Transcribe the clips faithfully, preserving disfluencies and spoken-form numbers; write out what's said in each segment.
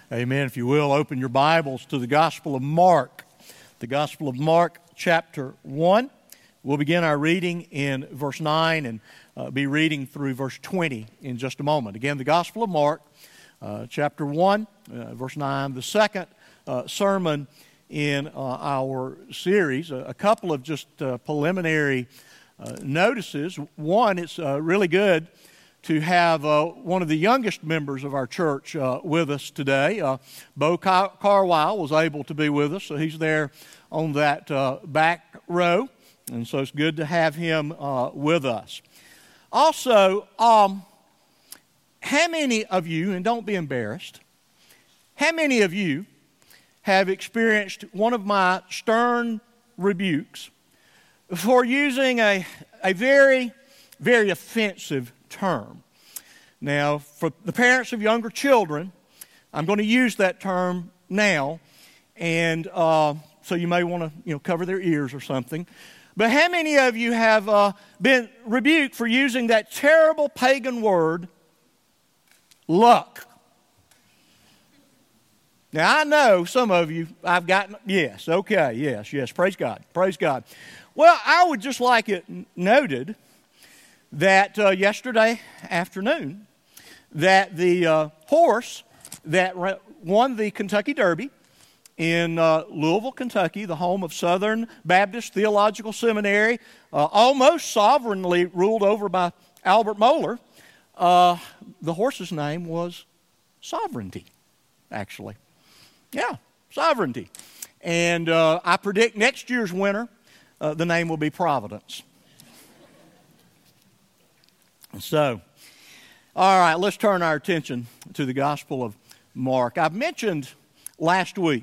Amen. If you will, open your Bibles to the Gospel of Mark. The Gospel of Mark, chapter one. We'll begin our reading in verse nine and uh, be reading through verse twenty in just a moment. Again, the Gospel of Mark, uh, chapter one, uh, verse nine, the second uh, sermon in uh, our series. A, a couple of just uh, preliminary uh, notices. One, it's uh, really good to have uh, one of the youngest members of our church uh, with us today. Uh, Bo Car- Carwile was able to be with us, so he's there on that uh, back row, and so it's good to have him uh, with us. Also, um, how many of you, and don't be embarrassed, how many of you have experienced one of my stern rebukes for using a, a very, very offensive term? Now, for the parents of younger children, I'm going to use that term now, and uh, so you may want to, you know, cover their ears or something. But how many of you have uh, been rebuked for using that terrible pagan word, luck? Now, I know some of you, I've gotten, yes, okay, yes, yes, praise God, praise God. Well, I would just like it noted that uh, yesterday afternoon, that the uh, horse that re- won the Kentucky Derby in uh, Louisville, Kentucky, the home of Southern Baptist Theological Seminary, uh, almost sovereignly ruled over by Albert Mohler, uh, the horse's name was Sovereignty, actually. Yeah, Sovereignty. And uh, I predict next year's winner, uh, the name will be Providence. So, all right, let's turn our attention to the Gospel of Mark. I've mentioned last week,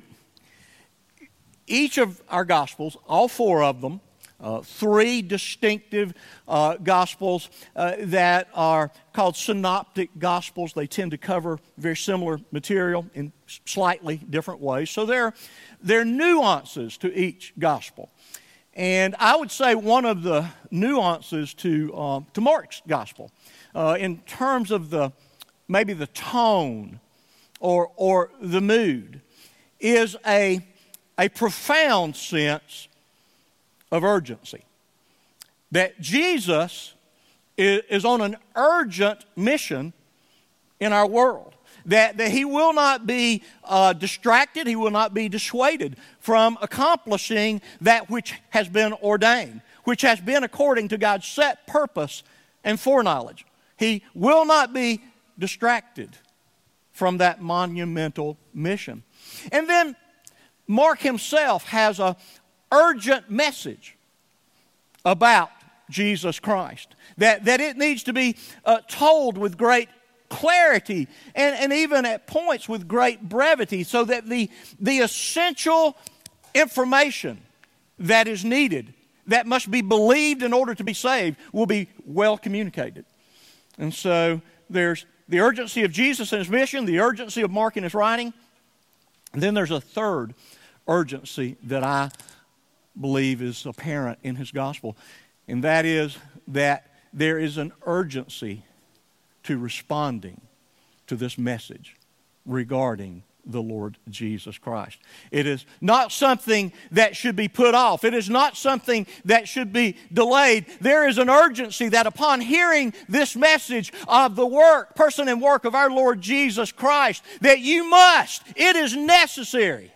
each of our Gospels, all four of them, uh, three distinctive uh, Gospels uh, that are called synoptic Gospels. They tend to cover very similar material in slightly different ways. So there, there are nuances to each Gospel. And I would say one of the nuances to uh, to Mark's gospel, uh, in terms of the maybe the tone or or the mood, is a a profound sense of urgency. That Jesus is, is on an urgent mission in our world. That, that he will not be uh, distracted, he will not be dissuaded from accomplishing that which has been ordained, which has been according to God's set purpose and foreknowledge. He will not be distracted from that monumental mission. And then Mark himself has an urgent message about Jesus Christ, that, that it needs to be uh, told with great clarity and, and even at points with great brevity, so that the, the essential information that is needed, that must be believed in order to be saved, will be well communicated. And so there's the urgency of Jesus and his mission, the urgency of Mark in his writing, and then there's a third urgency that I believe is apparent in his gospel, and that is that there is an urgency to responding to this message regarding the Lord Jesus Christ. It is not something that should be put off. It is not something that should be delayed. There is an urgency that upon hearing this message of the work, person and work of our Lord Jesus Christ, that you must, it is necessary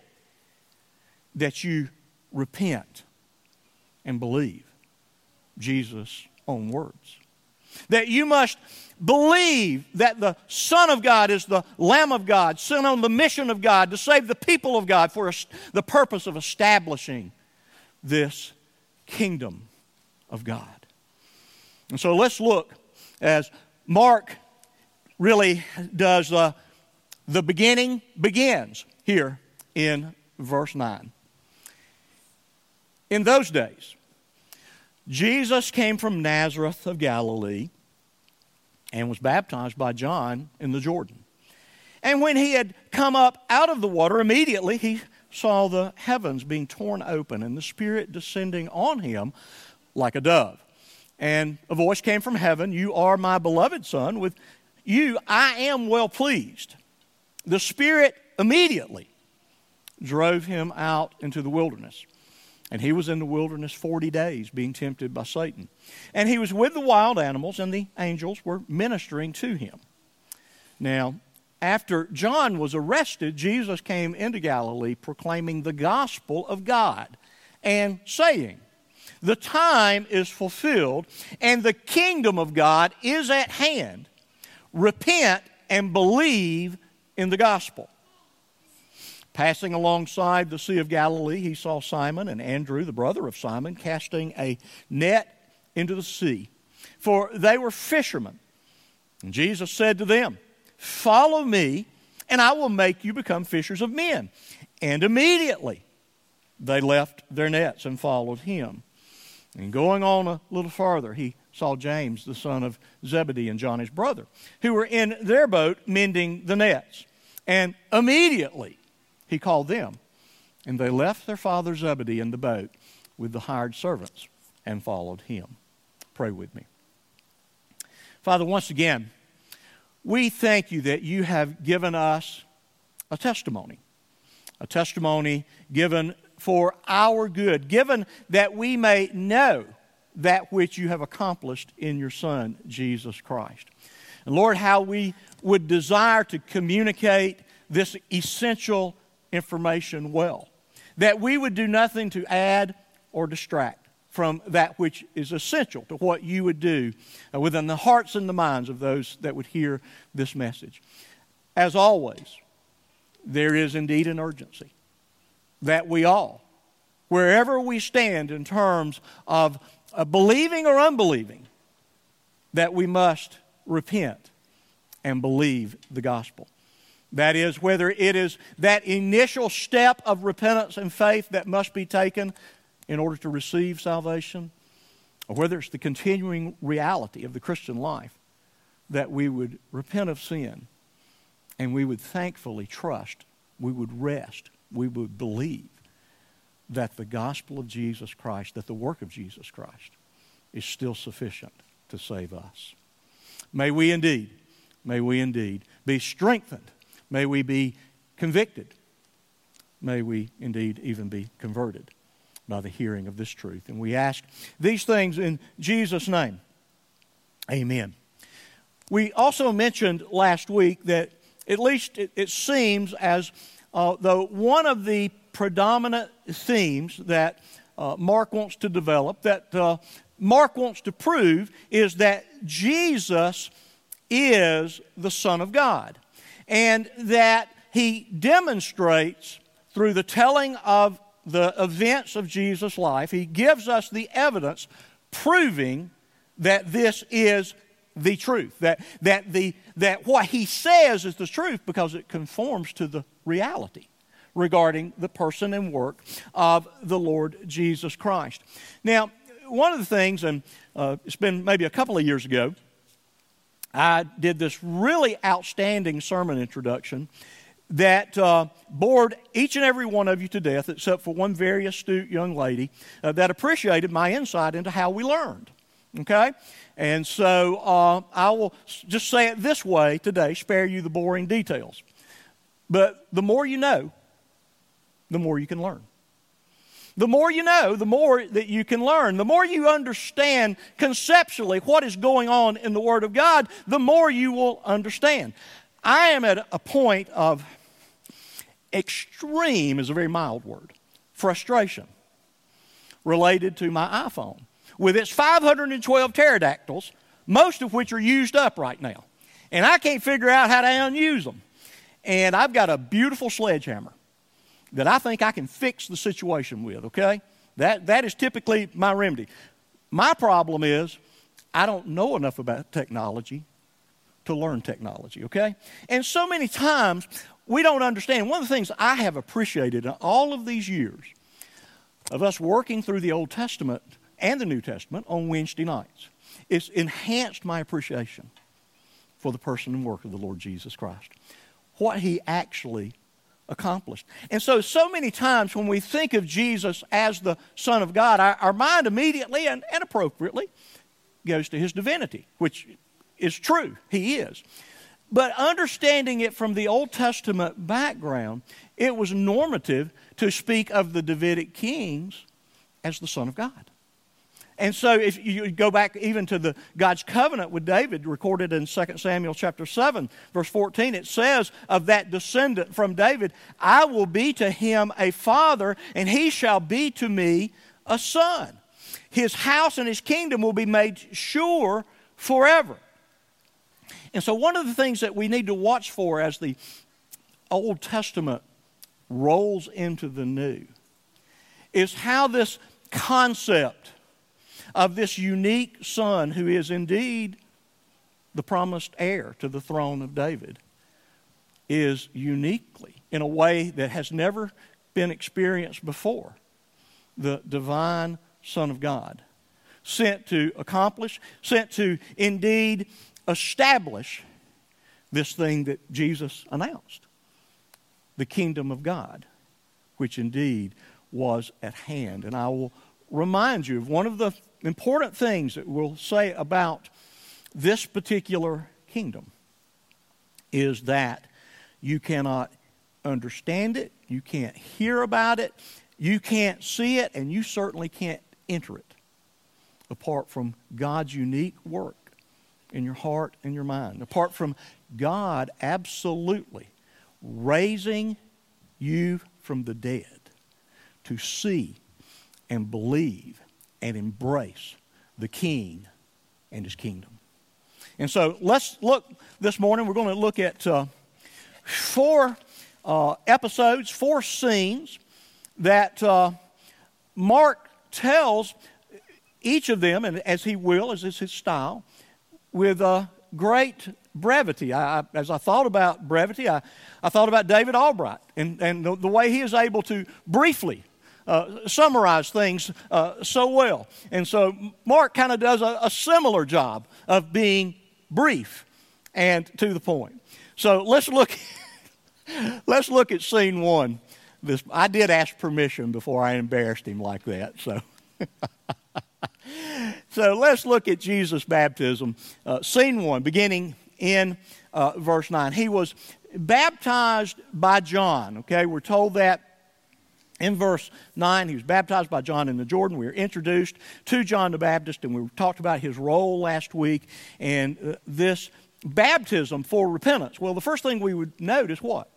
that you repent and believe Jesus' own words. That you must believe that the Son of God is the Lamb of God, sent on the mission of God to save the people of God for the purpose of establishing this kingdom of God. And so let's look as Mark really does uh, the beginning begins here in verse nine. In those days, Jesus came from Nazareth of Galilee and was baptized by John in the Jordan. And when he had come up out of the water, immediately he saw the heavens being torn open and the Spirit descending on him like a dove. And a voice came from heaven, "You are my beloved Son, with you I am well pleased." The Spirit immediately drove him out into the wilderness. And he was in the wilderness forty days being tempted by Satan. And he was with the wild animals, and the angels were ministering to him. Now, after John was arrested, Jesus came into Galilee proclaiming the gospel of God and saying, "The time is fulfilled and the kingdom of God is at hand. Repent and believe in the gospel." Passing alongside the Sea of Galilee, he saw Simon and Andrew, the brother of Simon, casting a net into the sea, for they were fishermen. And Jesus said to them, "Follow me, and I will make you become fishers of men." And immediately they left their nets and followed him. And going on a little farther, he saw James, the son of Zebedee, and John, his brother, who were in their boat mending the nets. And immediately he called them, and they left their father Zebedee in the boat with the hired servants and followed him. Pray with me. Father, once again, we thank you that you have given us a testimony, a testimony given for our good, given that we may know that which you have accomplished in your Son, Jesus Christ. And Lord, how we would desire to communicate this essential information well, that we would do nothing to add or distract from that which is essential to what you would do within the hearts and the minds of those that would hear this message. As always, there is indeed an urgency that we all, wherever we stand in terms of uh, believing or unbelieving, that we must repent and believe the gospel. That is, whether it is that initial step of repentance and faith that must be taken in order to receive salvation, or whether it's the continuing reality of the Christian life, that we would repent of sin and we would thankfully trust, we would rest, we would believe that the gospel of Jesus Christ, that the work of Jesus Christ is still sufficient to save us. May we indeed, may we indeed be strengthened. May we be convicted. May we indeed even be converted by the hearing of this truth. And we ask these things in Jesus' name. Amen. We also mentioned last week that at least it, it seems as uh, though one of the predominant themes that uh, Mark wants to develop, that uh, Mark wants to prove, is that Jesus is the Son of God. And that he demonstrates through the telling of the events of Jesus' life, he gives us the evidence proving that this is the truth, that, that, the, that what he says is the truth because it conforms to the reality regarding the person and work of the Lord Jesus Christ. Now, one of the things, and uh, it's been maybe a couple of years ago, I did this really outstanding sermon introduction that uh, bored each and every one of you to death, except for one very astute young lady uh, that appreciated my insight into how we learned. Okay? And so uh, I will just say it this way today, spare you the boring details. But the more you know, the more you can learn. The more you know, the more that you can learn. The more you understand conceptually what is going on in the Word of God, the more you will understand. I am at a point of extreme, is a very mild word, frustration related to my iPhone with its five hundred twelve pterodactyls, most of which are used up right now. And I can't figure out how to unuse them. And I've got a beautiful sledgehammer that I think I can fix the situation with, okay? That, that is typically my remedy. My problem is I don't know enough about technology to learn technology, okay? And so many times we don't understand. One of the things I have appreciated in all of these years of us working through the Old Testament and the New Testament on Wednesday nights, it's enhanced my appreciation for the person and work of the Lord Jesus Christ, what he actually accomplished. And so, so many times when we think of Jesus as the Son of God, our, our mind immediately and, and appropriately goes to his divinity, which is true. He is. But understanding it from the Old Testament background, it was normative to speak of the Davidic kings as the Son of God. And so if you go back even to the God's covenant with David recorded in Second Samuel chapter seven, verse fourteen, it says of that descendant from David, I will be to him a father, and he shall be to me a son. His house and his kingdom will be made sure forever. And so one of the things that we need to watch for as the Old Testament rolls into the New is how this concept of this unique son who is indeed the promised heir to the throne of David is uniquely, in a way that has never been experienced before, the divine Son of God, sent to accomplish, sent to indeed establish this thing that Jesus announced, the kingdom of God, which indeed was at hand. And I will remind you of one of the important things that we'll say about this particular kingdom is that you cannot understand it, you can't hear about it, you can't see it, and you certainly can't enter it apart from God's unique work in your heart and your mind, apart from God absolutely raising you from the dead to see and believe and embrace the King and His kingdom. And so let's look this morning. We're going to look at uh, four uh, episodes, four scenes that uh, Mark tells each of them, and as he will, as is his style, with uh, great brevity. I, I, as I thought about brevity, I, I thought about David Albright and, and the, the way he is able to briefly uh, summarize things uh, so well. And so Mark kind of does a, a similar job of being brief and to the point. So let's look, let's look at scene one. This, I did ask permission before I embarrassed him like that, so... So let's look at Jesus' baptism. Uh, scene one, beginning in uh, verse nine. He was baptized by John. Okay, we're told that in verse nine. He was baptized by John in the Jordan. We were introduced to John the Baptist, and we talked about his role last week and uh, this baptism for repentance. Well, the first thing we would note is what?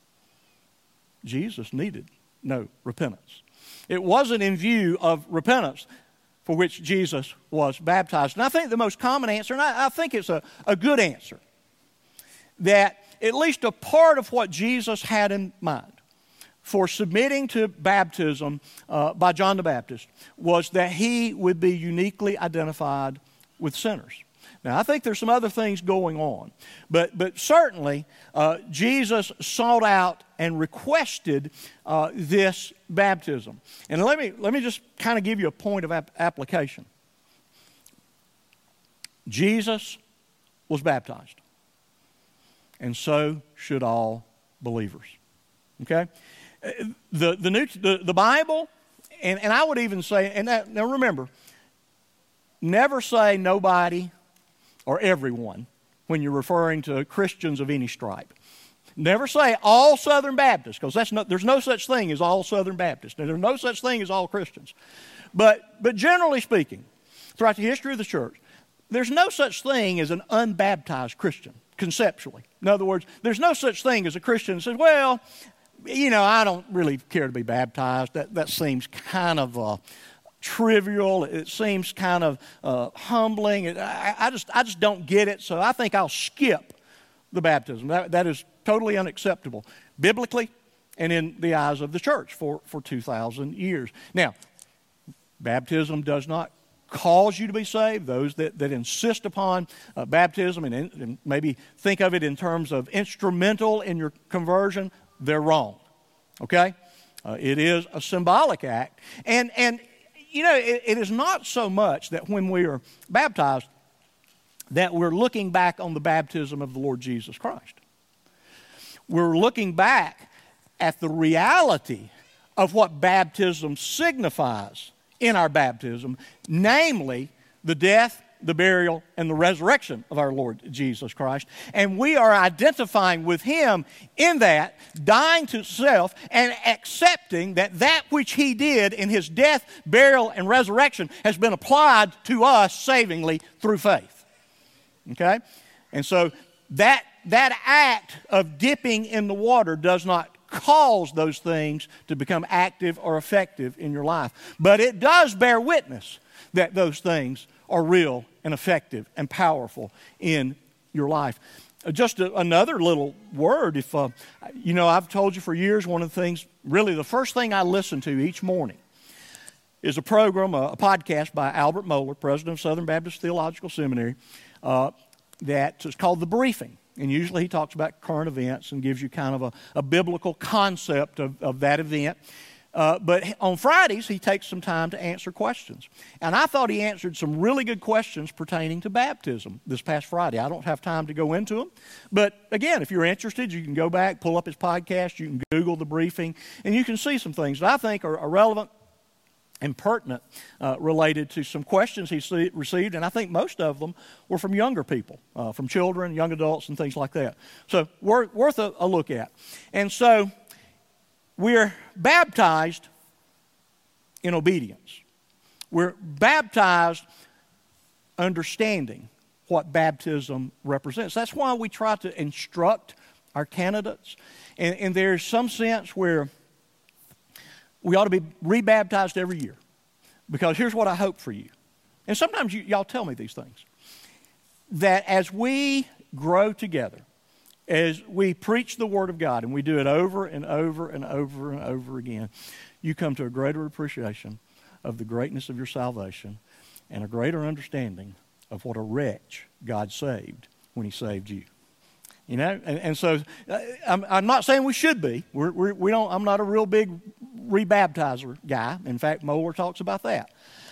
Jesus needed no repentance. It wasn't in view of repentance for which Jesus was baptized. And I think the most common answer, and I, I think it's a, a good answer, that at least a part of what Jesus had in mind for submitting to baptism uh, by John the Baptist was that he would be uniquely identified with sinners. Now, I think there's some other things going on, but, but certainly uh, Jesus sought out and requested uh, this baptism. And let me, let me just kind of give you a point of ap- application. Jesus was baptized, and so should all believers. Okay? The, the, new, the, the Bible, and, and I would even say, and that, now remember, never say nobody or everyone when you're referring to Christians of any stripe. Never say all Southern Baptists, because that's no, there's no such thing as all Southern Baptists, and there's no such thing as all Christians. But, but generally speaking, throughout the history of the church, there's no such thing as an unbaptized Christian, conceptually. In other words, there's no such thing as a Christian that says, well, you know, I don't really care to be baptized. That, that seems kind of uh, trivial. It seems kind of uh, humbling. I, I, just, I just don't get it, so I think I'll skip the baptism. That, that is totally unacceptable, biblically and in the eyes of the church for, for two thousand years. Now, baptism does not cause you to be saved. Those that, that insist upon uh, baptism and, in, and maybe think of it in terms of instrumental in your conversion, they're wrong, okay? Uh, it is a symbolic act. And, and you know, it, it is not so much that when we are baptized that we're looking back on the baptism of the Lord Jesus Christ. We're looking back at the reality of what baptism signifies in our baptism, namely the death, the burial, and the resurrection of our Lord Jesus Christ. And we are identifying with Him in that, dying to self and accepting that that which He did in His death, burial, and resurrection has been applied to us savingly through faith. Okay? And so that, that act of dipping in the water does not cause those things to become active or effective in your life. But it does bear witness that those things are real and effective and powerful in your life. Just a, another little word, if uh, you know, I've told you for years, one of the things, really the first thing I listen to each morning is a program, a, a podcast by Albert Mohler, president of Southern Baptist Theological Seminary, uh, that is called The Briefing. And usually he talks about current events and gives you kind of a, a biblical concept of, of that event. Uh, but on Fridays, he takes some time to answer questions. And I thought he answered some really good questions pertaining to baptism this past Friday. I don't have time to go into them. But again, if you're interested, you can go back, pull up his podcast, you can Google The Briefing, and you can see some things that I think are, are relevant and pertinent uh, related to some questions he see, received, and I think most of them were from younger people, uh, from children, young adults, and things like that. So worth, worth a, a look at. And so we're baptized in obedience. We're baptized understanding what baptism represents. That's why we try to instruct our candidates. And, and there's some sense where we ought to be rebaptized every year. Because here's what I hope for you. And sometimes you, y'all tell me these things. That as we grow together, as we preach the Word of God, and we do it over and over and over and over again, you come to a greater appreciation of the greatness of your salvation and a greater understanding of what a wretch God saved when He saved you. You know, and, and so uh, I'm, I'm not saying we should be. We're, we're, we don't. I'm not a real big rebaptizer guy. In fact, Mohler talks about that.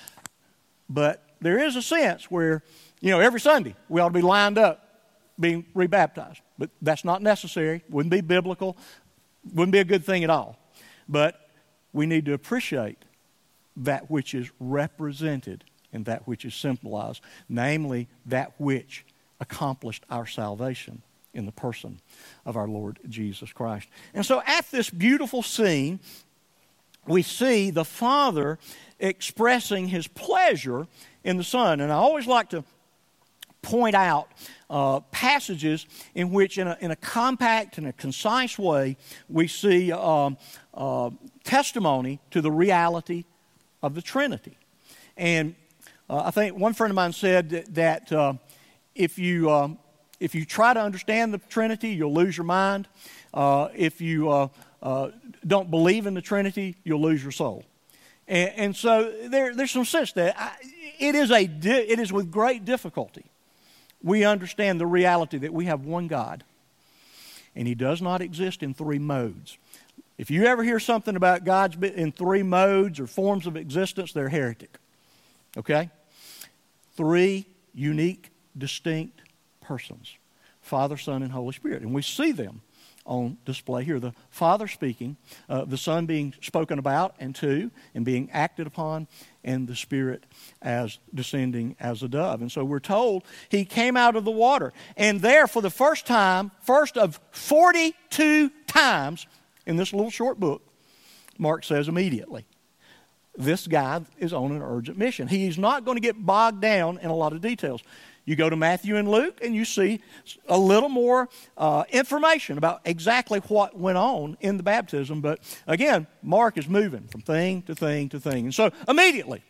But there is a sense where, you know, every Sunday we ought to be lined up being rebaptized. But that's not necessary. Wouldn't be biblical. Wouldn't be a good thing at all. But we need to appreciate that which is represented and that which is symbolized, namely that which accomplished our salvation in the person of our Lord Jesus Christ. And so at this beautiful scene, we see the Father expressing His pleasure in the Son. And I always like to point out uh, passages in which, in a, in a compact and a concise way, we see uh, uh, testimony to the reality of the Trinity. And uh, I think one friend of mine said that, that uh, if you... Uh, If you try to understand the Trinity, you'll lose your mind. Uh, if you uh, uh, don't believe in the Trinity, you'll lose your soul. And, and so there, there's some sense that I, it is a di- it is with great difficulty we understand the reality that we have one God, and He does not exist in three modes. If you ever hear something about God's in three modes or forms of existence, they're heretic. Okay? Three unique, distinct persons, Father, Son, and Holy Spirit. And we see them on display here. The Father speaking, uh, the Son being spoken about and to, and being acted upon, and the Spirit as descending as a dove. And so we're told He came out of the water. And there, for the first time, first of forty-two times in this little short book, Mark says immediately, this guy is on an urgent mission. He's not going to get bogged down in a lot of details. You go to Matthew and Luke and you see a little more uh, information about exactly what went on in the baptism. But again, Mark is moving from thing to thing to thing. And so immediately,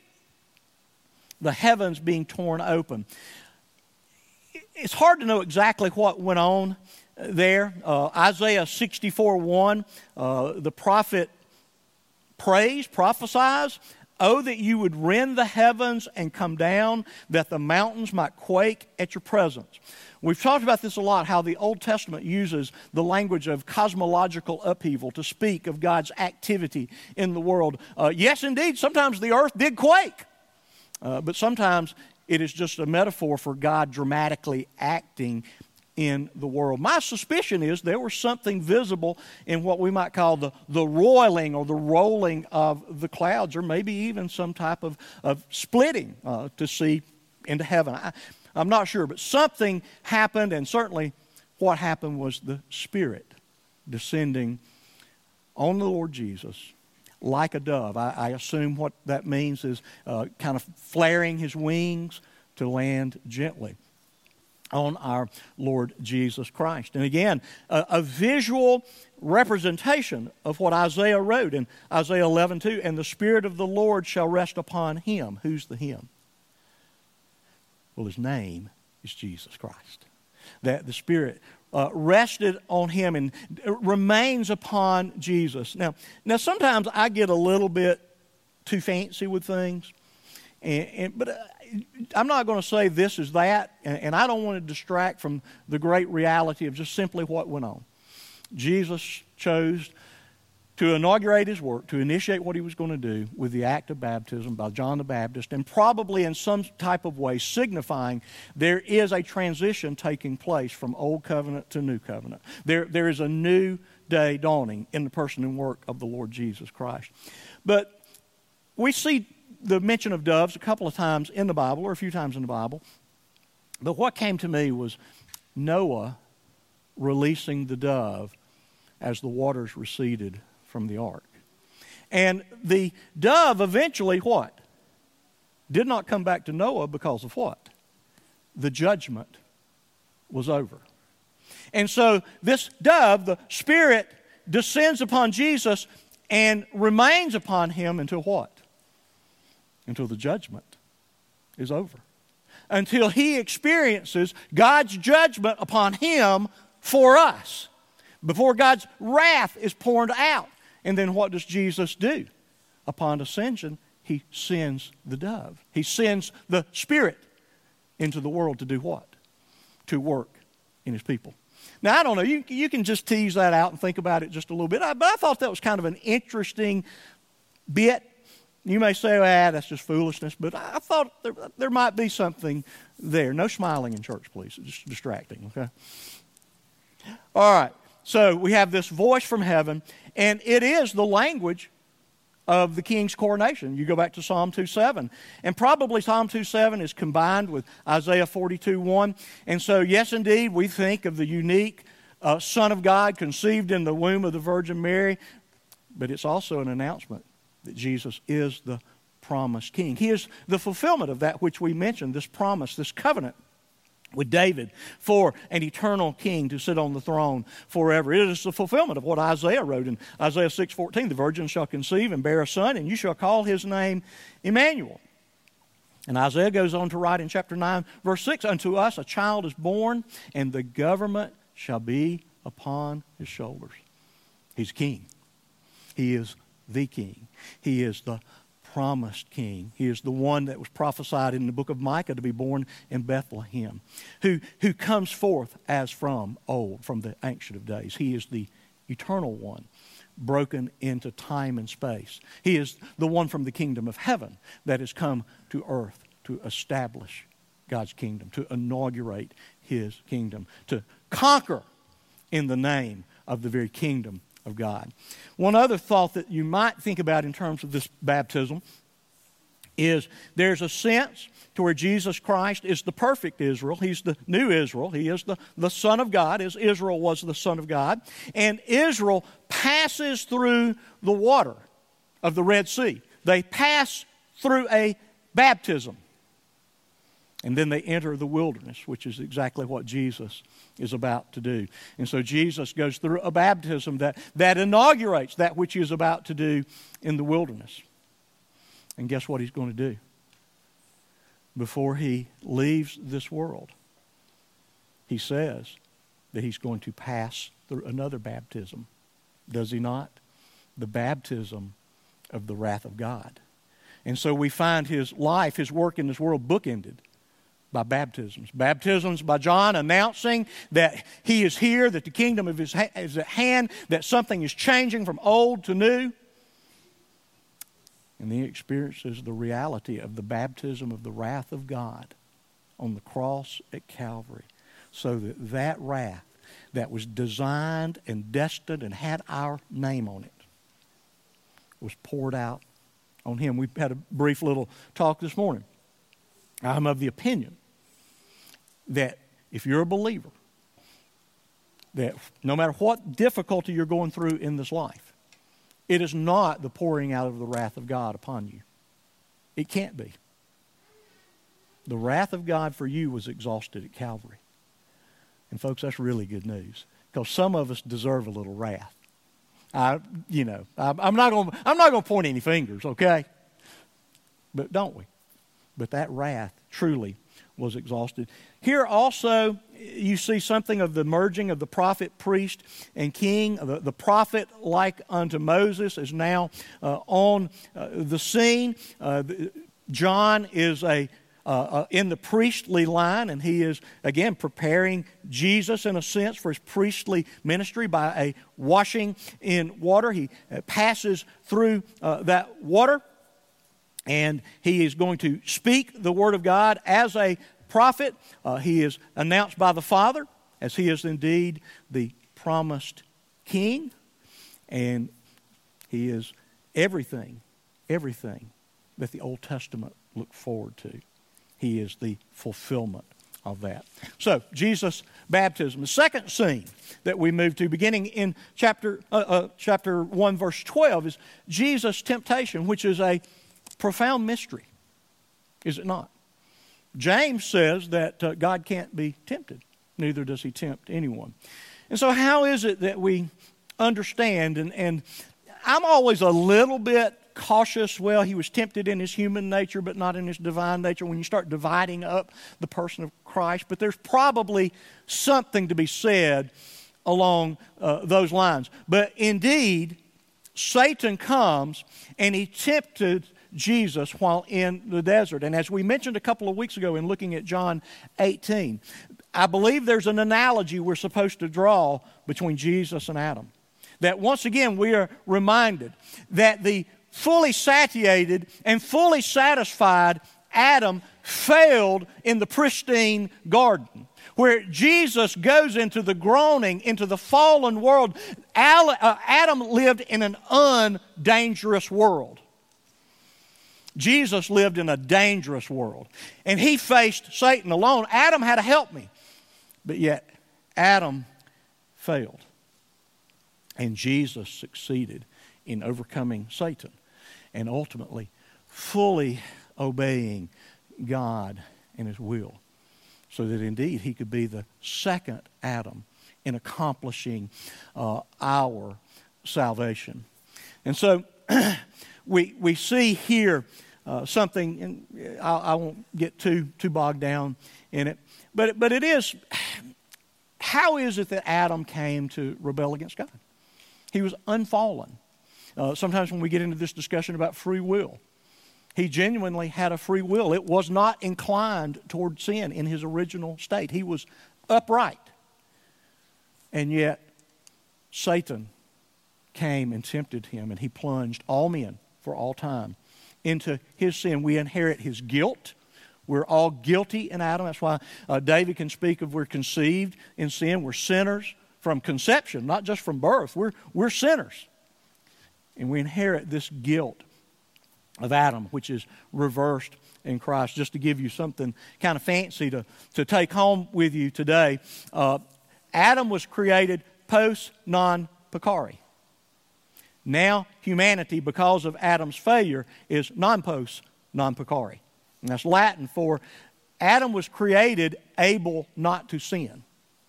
the heavens being torn open. It's hard to know exactly what went on there. Uh, Isaiah sixty-four one, uh, the prophet prays, prophesies, "Oh, that you would rend the heavens and come down, that the mountains might quake at your presence." We've talked about this a lot, how the Old Testament uses the language of cosmological upheaval to speak of God's activity in the world. Uh, yes, indeed, sometimes the earth did quake, uh, but sometimes it is just a metaphor for God dramatically acting in the world. My suspicion is there was something visible in what we might call the, the roiling or the rolling of the clouds, or maybe even some type of, of splitting uh, to see into heaven. I, I'm not sure, but something happened, and certainly what happened was the Spirit descending on the Lord Jesus like a dove. I, I assume what that means is uh, kind of flaring his wings to land gently on our Lord Jesus Christ. And again, a, a visual representation of what Isaiah wrote in Isaiah eleven two, and the Spirit of the Lord shall rest upon him. Who's the him? Well, his name is Jesus Christ. That the Spirit uh, rested on him and remains upon Jesus. Now, now sometimes I get a little bit too fancy with things, and, and but uh, I'm not going to say this is that, and, and I don't want to distract from the great reality of just simply what went on. Jesus chose to inaugurate his work, to initiate what he was going to do with the act of baptism by John the Baptist, and probably in some type of way signifying there is a transition taking place from Old Covenant to New Covenant. There, there is a new day dawning in the person and work of the Lord Jesus Christ. But we see the mention of doves a couple of times in the Bible, or a few times in the Bible. But what came to me was Noah releasing the dove as the waters receded from the ark. And the dove eventually what? Did not come back to Noah because of what? The judgment was over. And so this dove, the Spirit, descends upon Jesus and remains upon him until what? Until the judgment is over. Until he experiences God's judgment upon him for us. Before God's wrath is poured out. And then what does Jesus do? Upon ascension, he sends the dove. He sends the Spirit into the world to do what? To work in his people. Now, I don't know. You, you can just tease that out and think about it just a little bit. I, but I thought that was kind of an interesting bit. You may say, ah, that's just foolishness. But I thought there, there might be something there. No smiling in church, please. It's just distracting, okay? All right. So we have this voice from heaven, and it is the language of the king's coronation. You go back to Psalm two seven, and probably Psalm two seven is combined with Isaiah forty-two one. And so, yes, indeed, we think of the unique uh, Son of God conceived in the womb of the Virgin Mary, but it's also an announcement that Jesus is the promised king. He is the fulfillment of that which we mentioned, this promise, this covenant with David for an eternal king to sit on the throne forever. It is the fulfillment of what Isaiah wrote in Isaiah six fourteen. The virgin shall conceive and bear a son, and you shall call his name Emmanuel. And Isaiah goes on to write in chapter nine, verse six, unto us a child is born, and the government shall be upon his shoulders. He's king. He is the king. He is the promised king. He is the one that was prophesied in the book of Micah to be born in Bethlehem, who, who comes forth as from old, from the Ancient of Days. He is the eternal one, broken into time and space. He is the one from the kingdom of heaven that has come to earth to establish God's kingdom, to inaugurate his kingdom, to conquer in the name of the very kingdom of God. One other thought that you might think about in terms of this baptism is there's a sense to where Jesus Christ is the perfect Israel. He's the new Israel. He is the, the Son of God, as Israel was the Son of God. And Israel passes through the water of the Red Sea. They pass through a baptism. And then they enter the wilderness, which is exactly what Jesus is about to do. And so Jesus goes through a baptism that, that inaugurates that which he is about to do in the wilderness. And guess what he's going to do? Before he leaves this world, he says that he's going to pass through another baptism. Does he not? The baptism of the wrath of God. And so we find his life, his work in this world bookended by baptisms. Baptisms by John announcing that he is here, that the kingdom of his ha- is at hand, that something is changing from old to new. And then he experiences the reality of the baptism of the wrath of God on the cross at Calvary, so that that wrath that was designed and destined and had our name on it was poured out on him. We had a brief little talk this morning I'm of the opinion that if you're a believer, that no matter what difficulty you're going through in this life, it is not the pouring out of the wrath of God upon you. It can't be. The wrath of God for you was exhausted at Calvary. And folks, that's really good news, because some of us deserve a little wrath. I, you know, I, I'm not going. I'm not going to point any fingers, okay? But don't we? But that wrath truly was exhausted. Here also, you see something of the merging of the prophet, priest, and king. The, the prophet, like unto Moses, is now uh, on uh, the scene. Uh, John is a Uh, uh, in the priestly line, and he is, again, preparing Jesus, in a sense, for his priestly ministry by a washing in water. He uh, passes through uh, that water, and he is going to speak the Word of God as a prophet. Uh, he is announced by the Father as he is indeed the promised king, and he is everything, everything that the Old Testament looked forward to. He is the fulfillment of that. So, Jesus' baptism. The second scene that we move to, beginning in chapter uh, uh, chapter one, verse twelve, is Jesus' temptation, which is a profound mystery, is it not? James says that uh, God can't be tempted, neither does he tempt anyone. And so how is it that we understand, and, and I'm always a little bit cautious. Well, he was tempted in his human nature, but not in his divine nature, when you start dividing up the person of Christ. But there's probably something to be said along uh, those lines. But indeed, Satan comes and he tempted Jesus while in the desert. And as we mentioned a couple of weeks ago in looking at John eighteen, I believe there's an analogy we're supposed to draw between Jesus and Adam. That once again we are reminded that the fully satiated and fully satisfied Adam failed in the pristine garden. Where Jesus goes into the groaning, into the fallen world, Adam lived in an undangerous world. Jesus lived in a dangerous world. And he faced Satan alone. Adam had to help me. But yet, Adam failed. And Jesus succeeded in overcoming Satan and ultimately fully obeying God and His will, so that indeed he could be the second Adam in accomplishing uh, our salvation. And so we we see here uh, something, and I, I won't get too too bogged down in it, but but it is, how is it that Adam came to rebel against God? He was unfallen. Uh, sometimes when we get into this discussion about free will, he genuinely had a free will. It was not inclined toward sin in his original state. He was upright. And yet, Satan came and tempted him, and he plunged all men for all time into his sin. We inherit his guilt. We're all guilty in Adam. That's why uh, David can speak of we're conceived in sin. We're sinners from conception, not just from birth. We're, we're sinners. And we inherit this guilt of Adam, which is reversed in Christ. Just to give you something kind of fancy to, to take home with you today, uh, Adam was created post non peccare. Now humanity, because of Adam's failure, is non post non peccare. And that's Latin for Adam was created able not to sin.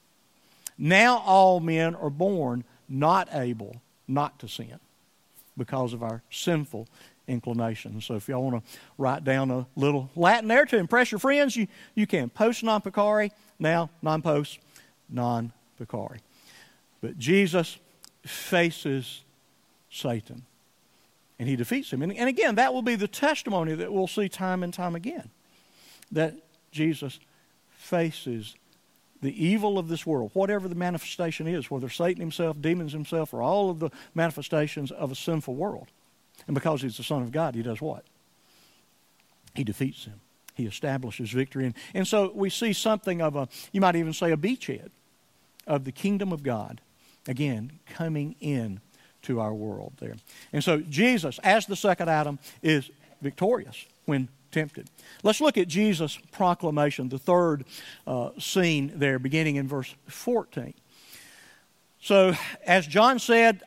Now all men are born not able not to sin because of our sinful inclinations. So if y'all want to write down a little Latin there to impress your friends, you, you can. Post non peccare, now non post non peccare. But Jesus faces Satan and he defeats him. And, and again, that will be the testimony that we'll see time and time again, that Jesus faces the evil of this world, whatever the manifestation is, whether Satan himself, demons himself, or all of the manifestations of a sinful world. And because he's the Son of God, he does what? He defeats him. He establishes victory. And, and so we see something of a, you might even say a beachhead of the kingdom of God, again, coming in to our world there. And so Jesus, as the second Adam, is victorious when tempted. Let's look at Jesus' proclamation, the third uh, scene there, beginning in verse fourteen. So, as John said,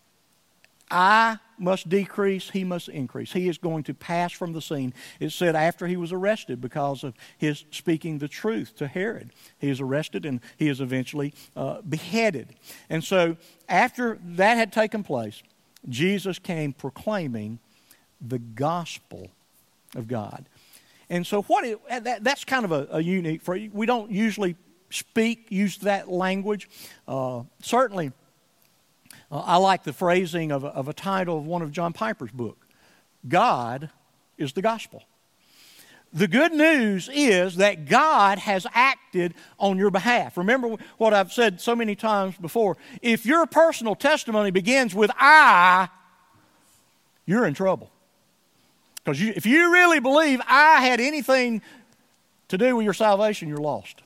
I must decrease, he must increase. He is going to pass from the scene. It said after he was arrested because of his speaking the truth to Herod. He is arrested and he is eventually uh, beheaded. And so after that had taken place, Jesus came proclaiming the gospel of God. And so what it, that, that's kind of a, a unique phrase. We don't usually speak, use that language. Uh, certainly, Uh, I like the phrasing of a, of a title of one of John Piper's book. God is the gospel. The good news is that God has acted on your behalf. Remember what I've said so many times before. If your personal testimony begins with I, you're in trouble. Because you, if you really believe I had anything to do with your salvation, you're lost.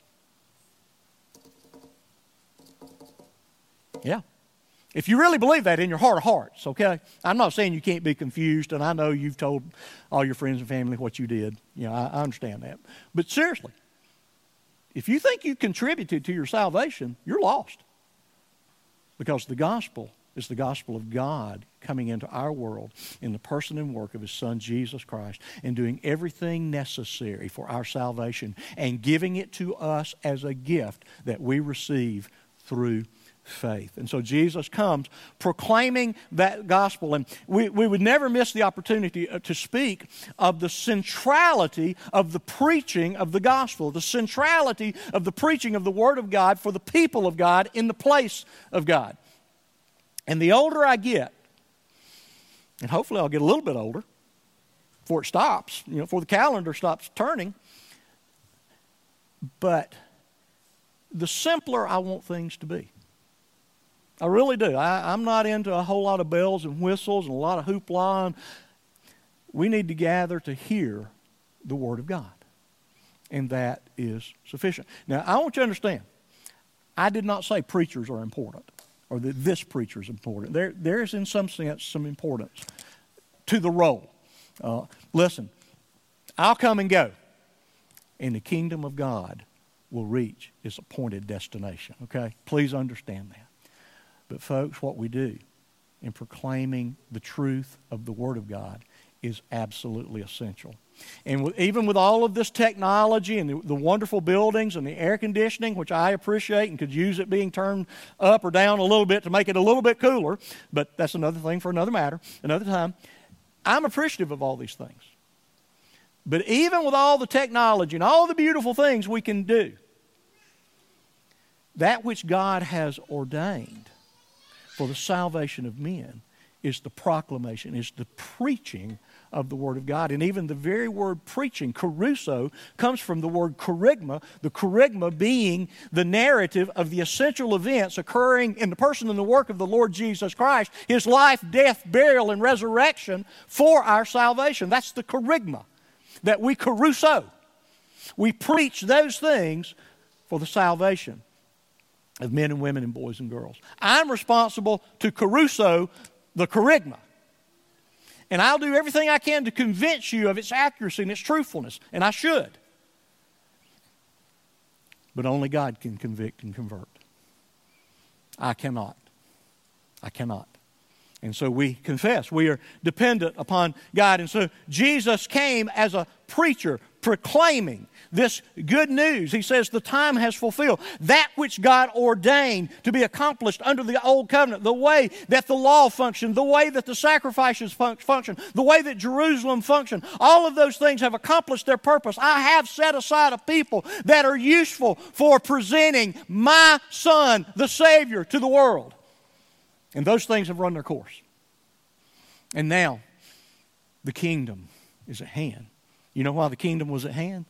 Yeah. If you really believe that in your heart of hearts, okay? I'm not saying you can't be confused, and I know you've told all your friends and family what you did. You know, I, I understand that. But seriously, if you think you contributed to your salvation, you're lost. Because the gospel is the gospel of God coming into our world in the person and work of His Son, Jesus Christ, and doing everything necessary for our salvation and giving it to us as a gift that we receive through faith. And so Jesus comes proclaiming that gospel, and we, we would never miss the opportunity to speak of the centrality of the preaching of the gospel, the centrality of the preaching of the Word of God for the people of God in the place of God. And the older I get, and hopefully I'll get a little bit older before it stops, you know, before the calendar stops turning, but the simpler I want things to be. I really do. I, I'm not into a whole lot of bells and whistles and a lot of hoopla. And we need to gather to hear the Word of God. And that is sufficient. Now, I want you to understand, I did not say preachers are important or that this preacher is important. There, there is, in some sense, some importance to the role. Uh, listen, I'll come and go, and the kingdom of God will reach its appointed destination. Okay? Please understand that. But folks, what we do in proclaiming the truth of the Word of God is absolutely essential. And with, even with all of this technology and the, the wonderful buildings and the air conditioning, which I appreciate and could use it being turned up or down a little bit to make it a little bit cooler, but that's another thing for another matter, another time. I'm appreciative of all these things. But even with all the technology and all the beautiful things we can do, that which God has ordained for the salvation of men is the proclamation, is the preaching of the Word of God. And even the very word preaching, kerusso, comes from the word kerygma, the kerygma being the narrative of the essential events occurring in the person and the work of the Lord Jesus Christ, His life, death, burial, and resurrection for our salvation. That's the kerygma that we kerusso. We preach those things for the salvation of men and women and boys and girls. I'm responsible to kerusso the kerygma. And I'll do everything I can to convince you of its accuracy and its truthfulness, and I should. But only God can convict and convert. I cannot. I cannot. And so we confess we are dependent upon God. And so Jesus came as a preacher proclaiming this good news. He says the time has fulfilled. That which God ordained to be accomplished under the old covenant, the way that the law functioned, the way that the sacrifices fun- functioned, the way that Jerusalem functioned, all of those things have accomplished their purpose. I have set aside a people that are useful for presenting my Son, the Savior, to the world. And those things have run their course. And now, the kingdom is at hand. You know why the kingdom was at hand?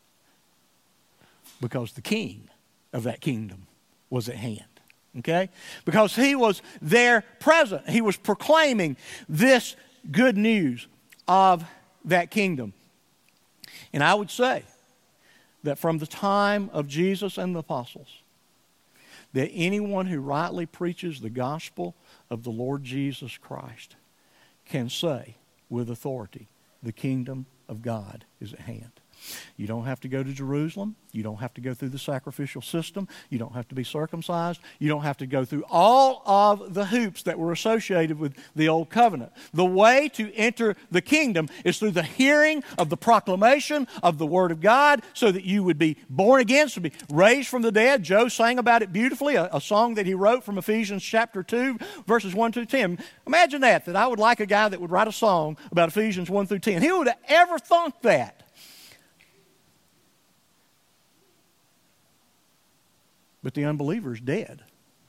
Because the king of that kingdom was at hand. Okay? Because he was there present. He was proclaiming this good news of that kingdom. And I would say that from the time of Jesus and the apostles, that anyone who rightly preaches the gospel of the Lord Jesus Christ can say with authority, the kingdom of God is at hand. You don't have to go to Jerusalem. You don't have to go through the sacrificial system. You don't have to be circumcised. You don't have to go through all of the hoops that were associated with the Old Covenant. The way to enter the kingdom is through the hearing of the proclamation of the Word of God, so that you would be born again, so be raised from the dead. Joe sang about it beautifully, a, a song that he wrote from Ephesians chapter two, verses one through ten. Imagine that, that I would like a guy that would write a song about Ephesians one through ten. Who would have ever thought that? But the unbeliever is dead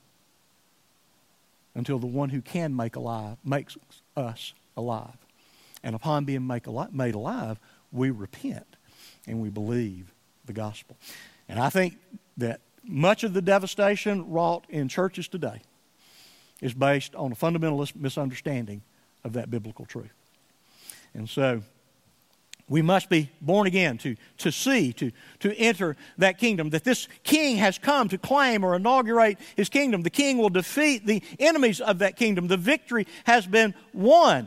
until the one who can make alive makes us alive. And upon being make alive, made alive, we repent and we believe the gospel. And I think that much of the devastation wrought in churches today is based on a fundamentalist misunderstanding of that biblical truth. And so we must be born again to, to see, to, to enter that kingdom, that this king has come to claim or inaugurate his kingdom. The king will defeat the enemies of that kingdom. The victory has been won.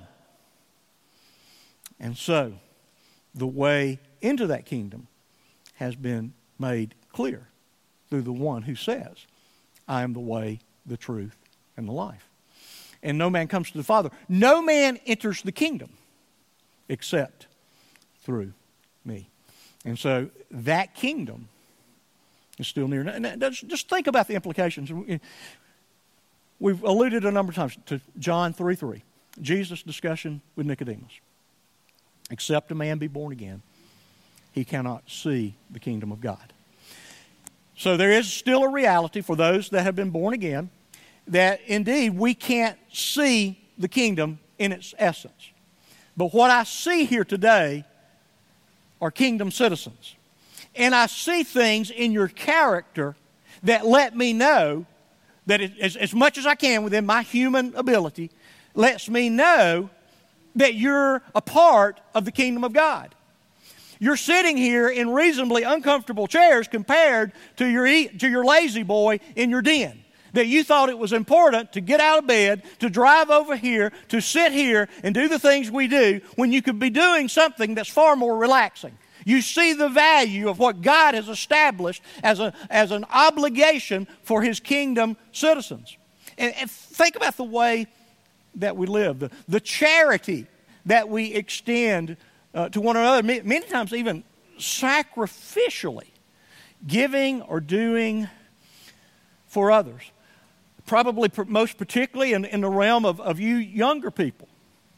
And so the way into that kingdom has been made clear through the one who says, I am the way, the truth, and the life. And no man comes to the Father. No man enters the kingdom except through me. And so that kingdom is still near. Now, just think about the implications. We've alluded a number of times to John three three, Jesus' discussion with Nicodemus. Except a man be born again, he cannot see the kingdom of God. So there is still a reality for those that have been born again, that indeed we can't see the kingdom in its essence. But what I see here today are kingdom citizens. And I see things in your character that let me know that it, as, as much as I can within my human ability, lets me know that you're a part of the kingdom of God. You're sitting here in reasonably uncomfortable chairs compared to your, to your lazy boy in your den. That you thought it was important to get out of bed, to drive over here, to sit here and do the things we do when you could be doing something that's far more relaxing. You see the value of what God has established as, a, as an obligation for His kingdom citizens. And, and think about the way that we live, the, the charity that we extend uh, to one another, many times even sacrificially, giving or doing for others. Probably most particularly in, in the realm of, of you younger people.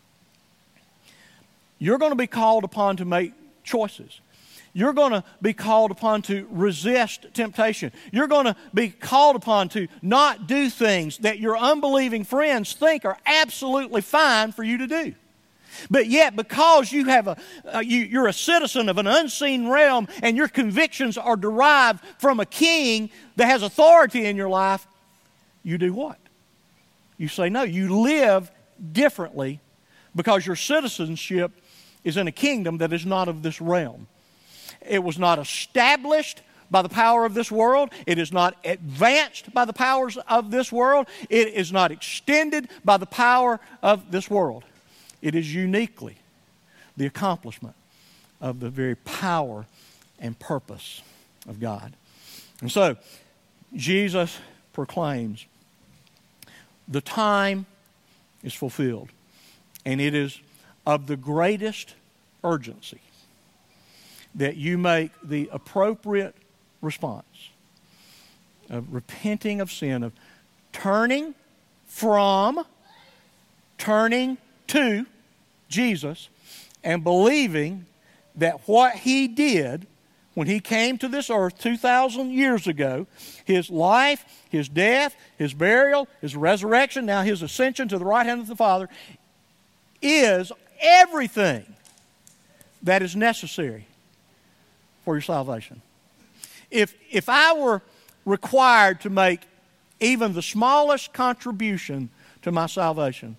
You're going to be called upon to make choices. You're going to be called upon to resist temptation. You're going to be called upon to not do things that your unbelieving friends think are absolutely fine for you to do. But yet, because you have a, uh, you, you're a citizen of an unseen realm and your convictions are derived from a king that has authority in your life, you do what? You say no. You live differently because your citizenship is in a kingdom that is not of this realm. It was not established by the power of this world. It is not advanced by the powers of this world. It is not extended by the power of this world. It is uniquely the accomplishment of the very power and purpose of God. And so, Jesus proclaims, the time is fulfilled, and it is of the greatest urgency that you make the appropriate response of repenting of sin, of turning from, turning to Jesus, and believing that what He did when He came to this earth two thousand years ago, His life, His death, His burial, His resurrection, now His ascension to the right hand of the Father, is everything that is necessary for your salvation. If, if I were required to make even the smallest contribution to my salvation,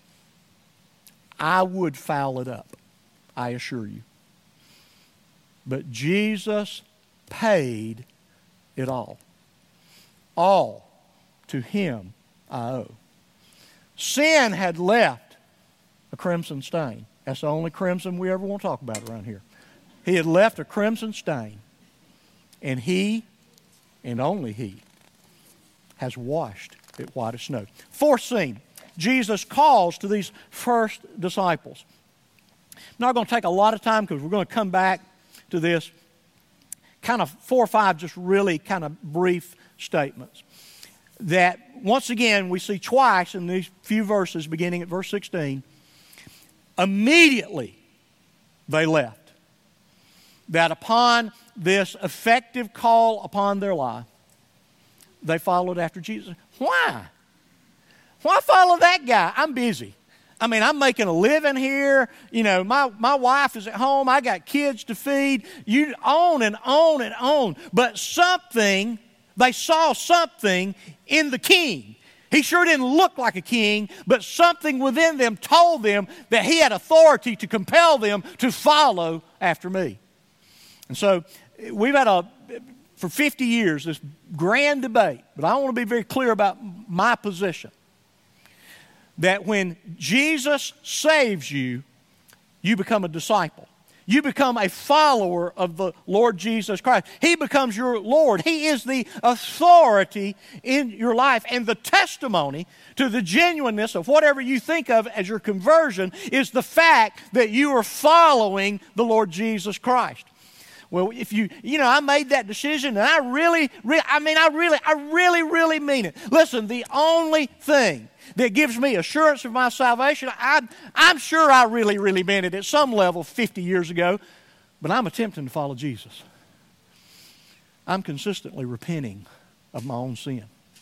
I would foul it up, I assure you. But Jesus paid it all. All to Him I owe. Sin had left a crimson stain. That's the only crimson we ever want to talk about around here. He had left a crimson stain. And he, and only he, has washed it white as snow. Fourth scene, Jesus calls to these first disciples. I'm not going to take a lot of time because we're going to come back to this. Kind of four or five just really kind of brief statements. That once again we see twice in these few verses beginning at verse sixteen. Immediately they left. That upon this effective call upon their life, they followed after Jesus. Why? Why follow that guy? I'm busy. I mean, I'm making a living here. You know, my, my wife is at home. I got kids to feed. You on and on and on. But something, they saw something in the king. He sure didn't look like a king, but something within them told them that he had authority to compel them to follow after me. And so we've had a, for fifty years, this grand debate, but I want to be very clear about my position. That when Jesus saves you, you become a disciple. You become a follower of the Lord Jesus Christ. He becomes your Lord. He is the authority in your life. And the testimony to the genuineness of whatever you think of as your conversion is the fact that you are following the Lord Jesus Christ. Well, if you, you know, I made that decision and I really, really, I mean, I really, I really, really mean it. Listen, the only thing that gives me assurance of my salvation, I, I'm sure I really, really meant it at some level fifty years ago, but I'm attempting to follow Jesus. I'm consistently repenting of my own sin.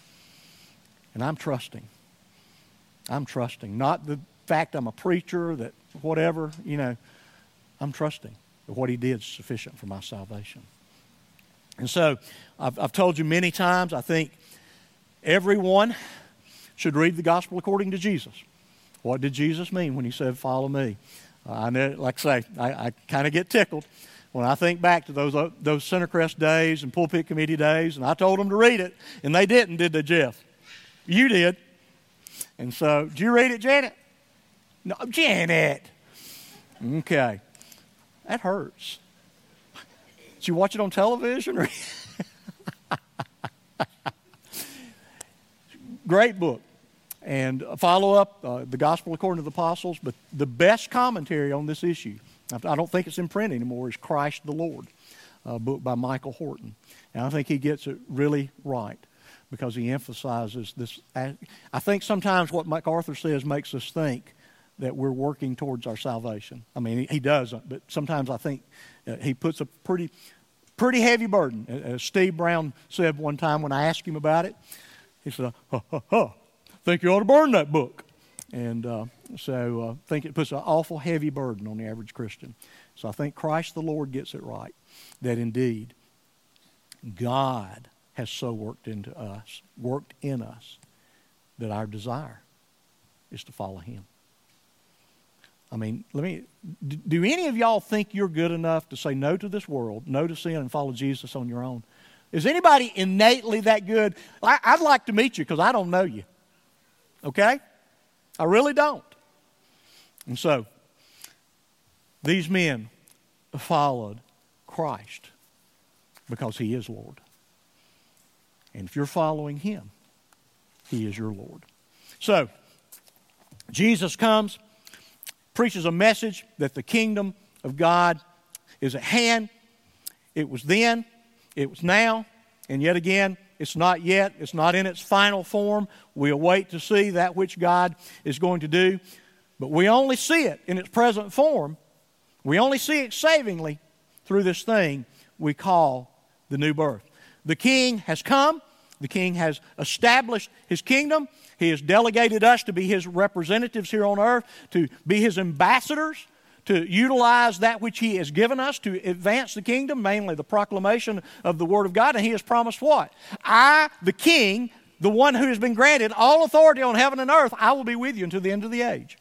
And I'm trusting. I'm trusting. Not the fact I'm a preacher, that whatever, you know, I'm trusting that what He did is sufficient for my salvation. And so, I've, I've told you many times, I think everyone should read the gospel according to Jesus. What did Jesus mean when He said, follow me? Uh, I know, like I say, I, I kind of get tickled when I think back to those uh, those Centercrest days and pulpit committee days, and I told them to read it, and they didn't, did they, Jeff? You did. And so, did you read it, Janet? No, Janet. Okay. That hurts. Did you watch it on television? Or great book. And follow up, uh, The Gospel According to the Apostles. But the best commentary on this issue, I don't think it's in print anymore, is Christ the Lord, a book by Michael Horton. And I think he gets it really right because he emphasizes this. I think sometimes what MacArthur says makes us think that we're working towards our salvation. I mean, he, he doesn't, but sometimes I think uh, he puts a pretty, pretty heavy burden. As Steve Brown said one time when I asked him about it, he said, ha, ha, ha, think you ought to burn that book. And uh, so I uh, think it puts an awful heavy burden on the average Christian. So I think Christ the Lord gets it right, that indeed God has so worked into us, worked in us, that our desire is to follow Him. I mean, let me, do any of y'all think you're good enough to say no to this world, no to sin, and follow Jesus on your own? Is anybody innately that good? I, I'd like to meet you because I don't know you. Okay? I really don't. And so, these men followed Christ because He is Lord. And if you're following Him, He is your Lord. So, Jesus comes, preaches a message that the kingdom of God is at hand. It was then, it was now, and yet again, it's not yet. It's not in its final form. We await to see that which God is going to do. But we only see it in its present form. We only see it savingly through this thing we call the new birth. The King has come. The King has established His kingdom. He has delegated us to be His representatives here on earth, to be His ambassadors, to utilize that which He has given us to advance the kingdom, mainly the proclamation of the Word of God. And He has promised what? I, the King, the one who has been granted all authority on heaven and earth, I will be with you until the end of the age.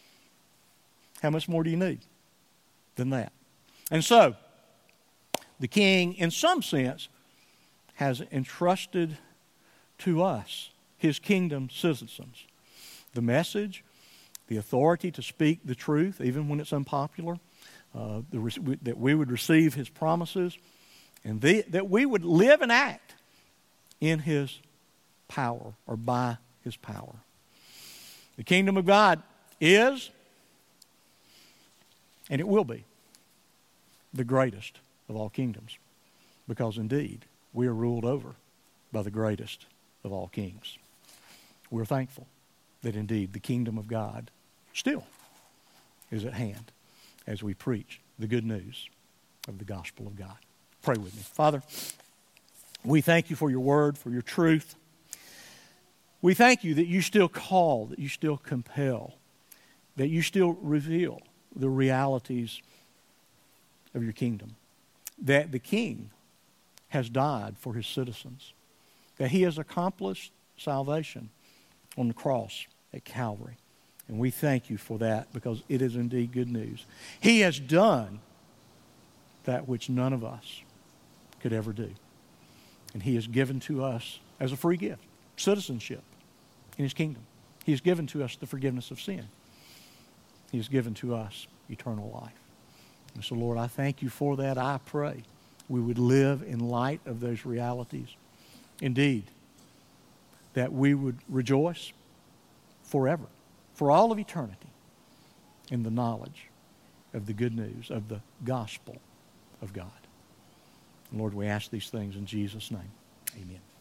How much more do you need than that? And so, the King, in some sense, has entrusted to us, His kingdom citizens, the message the authority to speak the truth, even when it's unpopular, uh, the, that we would receive His promises, and the, that we would live and act in His power or by His power. The kingdom of God is, and it will be, the greatest of all kingdoms, because indeed we are ruled over by the greatest of all kings. We're thankful that indeed the kingdom of God still is at hand as we preach the good news of the gospel of God. Pray with me. Father, we thank You for Your word, for Your truth. We thank You that You still call, that You still compel, that You still reveal the realities of Your kingdom, that the King has died for His citizens, that He has accomplished salvation on the cross at Calvary. And we thank You for that, because it is indeed good news. He has done that which none of us could ever do. And He has given to us as a free gift citizenship in His kingdom. He has given to us the forgiveness of sin. He has given to us eternal life. And so, Lord, I thank You for that. I pray we would live in light of those realities. Indeed, that we would rejoice forever, for all of eternity, in the knowledge of the good news of the gospel of God. And Lord, we ask these things in Jesus' name. Amen.